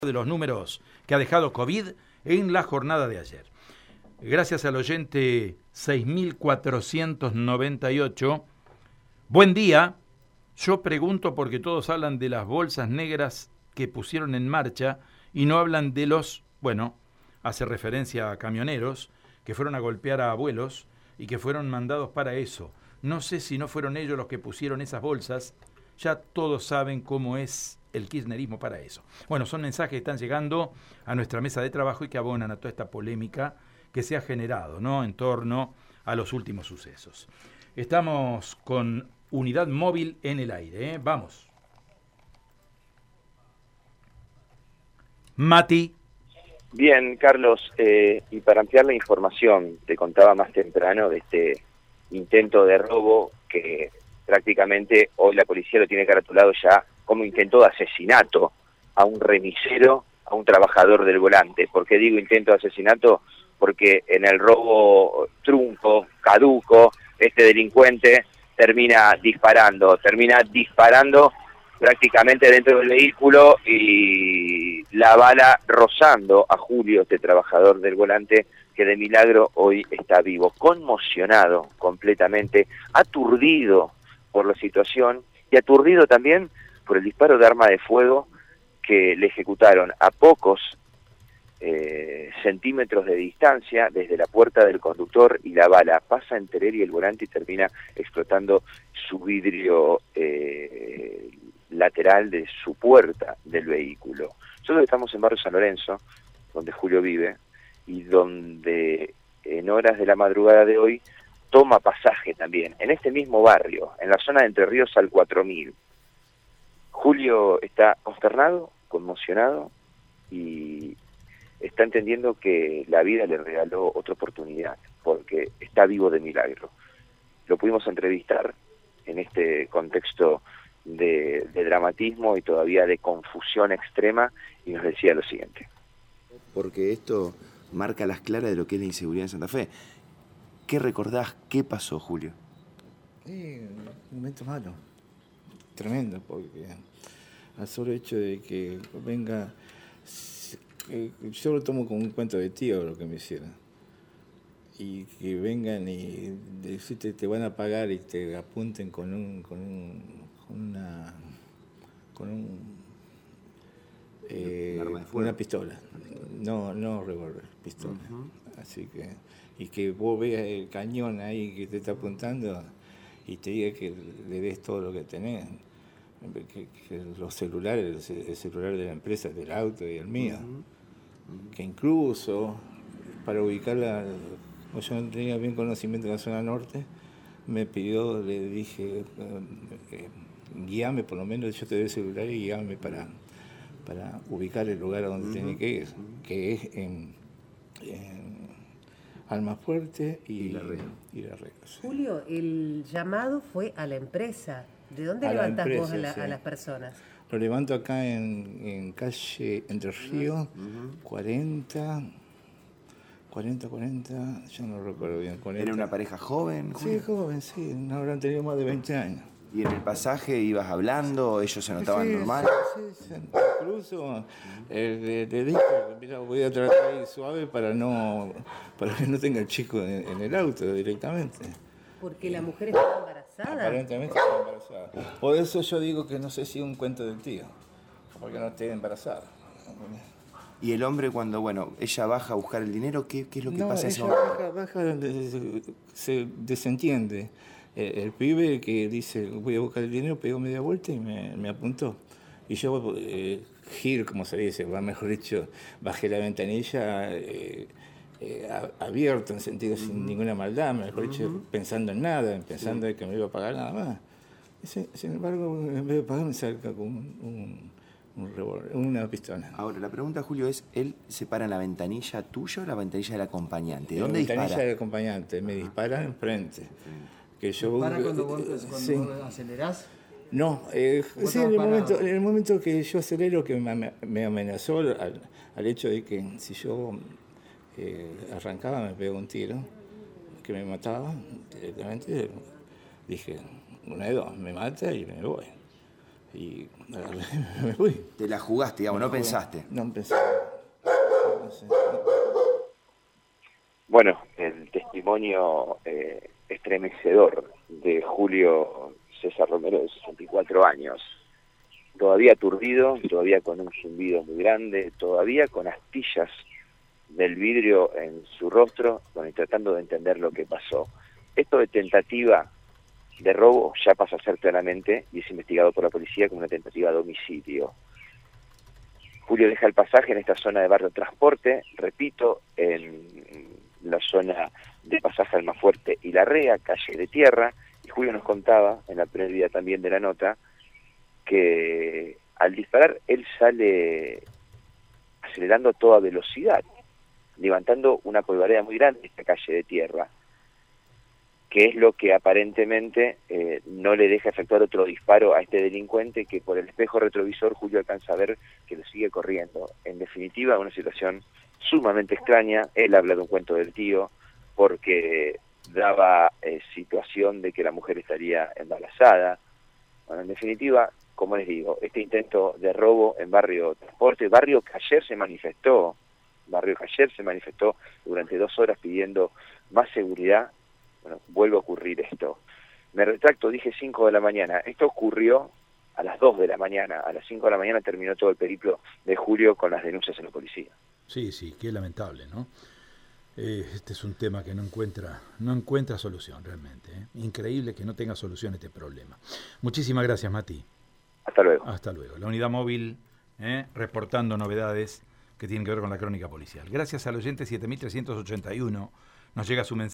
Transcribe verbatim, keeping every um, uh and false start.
de los números que ha dejado COVID en la jornada de ayer. Gracias al oyente seis mil cuatrocientos noventa y ocho. Buen día. Yo pregunto porque todos hablan de las bolsas negras que pusieron en marcha y no hablan de los, bueno, hace referencia a camioneros que fueron a golpear a abuelos y que fueron mandados para eso. No sé si no fueron ellos los que pusieron esas bolsas. Ya todos saben cómo es el kirchnerismo para eso. Bueno, son mensajes que están llegando a nuestra mesa de trabajo y que abonan a toda esta polémica que se ha generado, ¿no?, en torno a los últimos sucesos. Estamos con unidad móvil en el aire, ¿eh? Vamos. Mati. Bien, Carlos, eh, y para ampliar la información, te contaba más temprano de este intento de robo que prácticamente hoy la policía lo tiene caratulado ya como intento de asesinato a un remisero, a un trabajador del volante. ¿Por qué digo intento de asesinato? Porque en el robo trunco, caduco, este delincuente termina disparando, termina disparando prácticamente dentro del vehículo y la bala rozando a Julio, este trabajador del volante, que de milagro hoy está vivo, conmocionado completamente, aturdido por la situación y aturdido también por el disparo de arma de fuego que le ejecutaron a pocos eh, centímetros de distancia desde la puerta del conductor, y la bala pasa entre él y el volante y termina explotando su vidrio eh, lateral de su puerta del vehículo. Nosotros estamos en Barrio San Lorenzo, donde Julio vive, y donde en horas de la madrugada de hoy toma pasaje también, en este mismo barrio, en la zona de Entre Ríos al cuatro mil. Julio está consternado, conmocionado y está entendiendo que la vida le regaló otra oportunidad, porque está vivo de milagro. Lo pudimos entrevistar en este contexto de, de dramatismo y todavía de confusión extrema, y nos decía lo siguiente. Porque esto marca las claras de lo que es la inseguridad en Santa Fe. ¿Qué recordás? ¿Qué pasó, Julio? Sí, un momento malo, tremendo, porque al solo hecho de que venga, yo lo tomo como un cuento de tío lo que me hicieron, y que vengan y decirte te van a pagar y te apunten con un, con un, con una, con un, eh, ¿Un arma de fuego? Una pistola, no, no revólver, pistola, Uh-huh. así que, y que vos veas el cañón ahí que te está apuntando y te diga que le des todo lo que tenés, que, que los celulares, el celular de la empresa, del auto y el mío, uh-huh. Uh-huh. Que incluso para ubicarla, como yo no tenía bien conocimiento de la zona norte, me pidió, le dije, eh, eh, guíame, por lo menos yo te doy el celular y guíame para, para ubicar el lugar a donde uh-huh. Tiene que ir, uh-huh. Que es en, en Almafuerte y, y la Red. Y la Red, sí. Julio, el llamado fue a la empresa. ¿De dónde a levantás empresa, vos a, la, sí. a las personas? Lo levanto acá en, en calle Entre Ríos, uh-huh. cuarenta, cuarenta, cuarenta, yo no recuerdo bien. cuarenta. ¿Era una pareja joven, Julio? Sí, joven, sí, no habrán tenido más de veinte años. ¿Y en el pasaje ibas hablando, ellos se notaban sí, normal? Sí, sí, sí. Incluso eh, le, le dije, mira, voy a tratar ahí suave para no para que no tenga el chico en, en el auto directamente. Porque la mujer estaba embarazada. Aparentemente estaba embarazada. Por eso yo digo que no sé si es un cuento del tío, porque no esté embarazada. Y el hombre, cuando, bueno, ella baja a buscar el dinero, ¿qué, qué es lo que no, pasa en ese momento? momento? Baja, baja se, se desentiende. El, el pibe que dice, voy a buscar el dinero, pegó media vuelta y me, me apuntó. Y yo, eh, giro, como se dice, va mejor dicho, bajé la ventanilla eh, eh, abierto, en sentido uh-huh. Sin ninguna maldad, mejor dicho, uh-huh. Pensando en nada, pensando sí. En que me iba a pagar nada más. Y sin, sin embargo, en vez de pagar, me saca con un, un, un revólver, una pistola. Ahora, la pregunta, Julio, es, ¿él se para en la ventanilla tuya o la ventanilla del acompañante? ¿Dónde dispara? La ventanilla dispara? del acompañante, me uh-huh. Dispara enfrente. Sí. Que yo, ¿Para cuando vos, cuando sí. vos acelerás? No, eh, sí, en el, momento, en el momento que yo acelero, que me, me amenazó al, al hecho de que si yo eh, arrancaba me pegó un tiro, que me mataba directamente, dije, una de dos, me mata y me voy. y me fui. Te la jugaste, digamos, Me no fui. pensaste. No pensé. No pensé. Bueno, el testimonio eh, estremecedor de Julio César Romero, de sesenta y cuatro años, todavía aturdido, todavía con un zumbido muy grande, todavía con astillas del vidrio en su rostro, bueno, y tratando de entender lo que pasó. Esto de tentativa de robo ya pasa a ser claramente, y es investigado por la policía como una tentativa de homicidio. Julio deja el pasaje en esta zona de Barrio Transporte, repito, en la zona de Pasaje Almafuerte y Larrea, calle de tierra, y Julio nos contaba, en la previa también de la nota, que al disparar él sale acelerando a toda velocidad, levantando una polvareda muy grande en esta calle de tierra, que es lo que aparentemente eh, no le deja efectuar otro disparo a este delincuente, que por el espejo retrovisor Julio alcanza a ver que lo sigue corriendo. En definitiva, una situación sumamente extraña. Él habla de un cuento del tío, porque daba eh, situación de que la mujer estaría embarazada. Bueno, en definitiva, como les digo, este intento de robo en Barrio Transporte, barrio que ayer se manifestó, barrio que ayer se manifestó durante dos horas pidiendo más seguridad. Bueno, vuelve a ocurrir esto. Me retracto, dije cinco de la mañana. Esto ocurrió a las dos de la mañana. A las cinco de la mañana terminó todo el periplo de Julio con las denuncias en la policía. Sí, sí, qué lamentable, ¿no? Eh, este es un tema que no encuentra, no encuentra solución realmente. ¿eh? Increíble que no tenga solución este problema. Muchísimas gracias, Mati. Hasta luego. Hasta luego. La unidad móvil ¿eh? reportando novedades que tienen que ver con la crónica policial. Gracias al oyente siete mil trescientos ochenta y uno nos llega su mensaje.